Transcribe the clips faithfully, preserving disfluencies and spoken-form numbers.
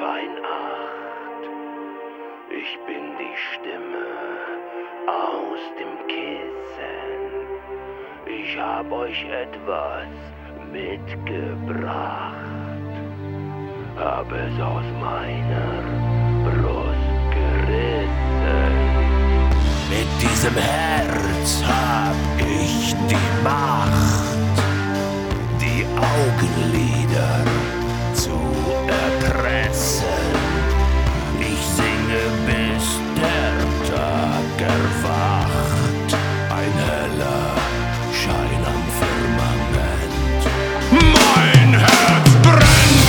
Weihnacht. Ich bin die Stimme aus dem Kissen. Ich hab euch etwas mitgebracht. Hab es aus meiner Brust gerissen. Mit diesem Herz hab ich die Macht, die Augenlider zu erpressen. Ich singe, bis der Tag erwacht. Ein heller Schein am Firmament. Mein Herz brennt!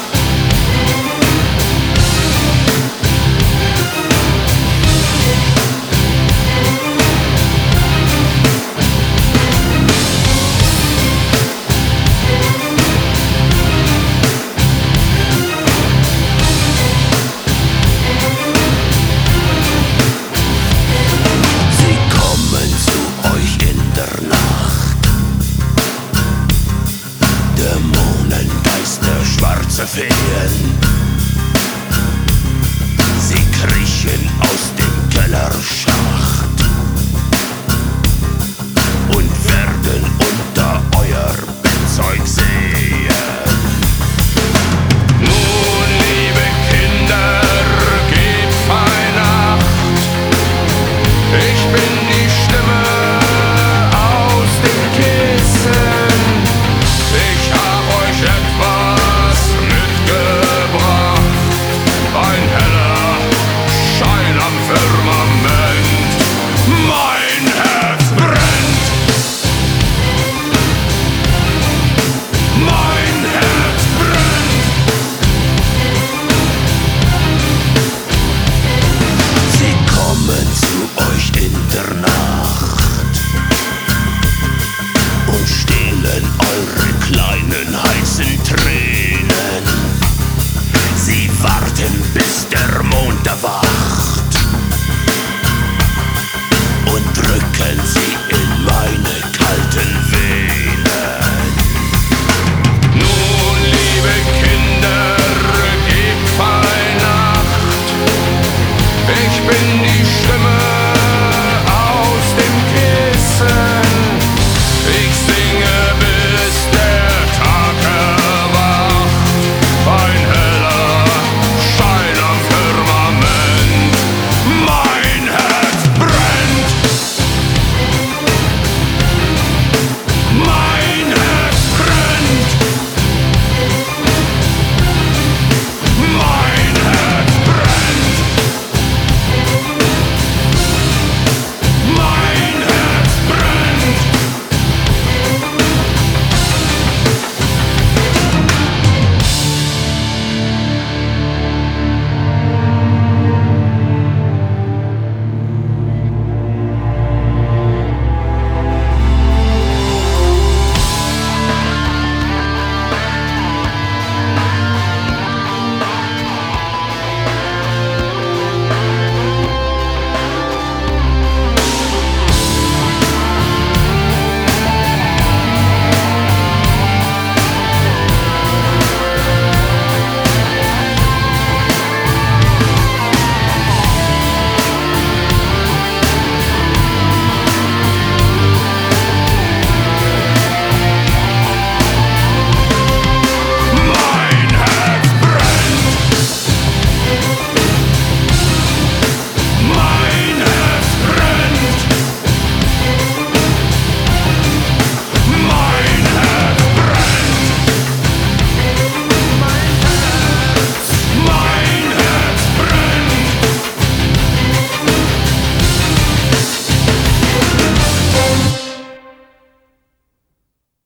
Feen. Sie kriechen aus dem Kellerschacht und werden unter euer Bettzeug sehen. Nun, liebe Kinder, gebt Weihnacht. Ich bin die Stimme aus dem Kissen. Ich hab euch etwas ein heller Schein am Firmament. Mein Herz brennt. Mein Herz brennt. Sie kommen zu euch in der Nacht und stehlen eure kleinen heißen Tränen. Sie warten, bis der Mond erwacht.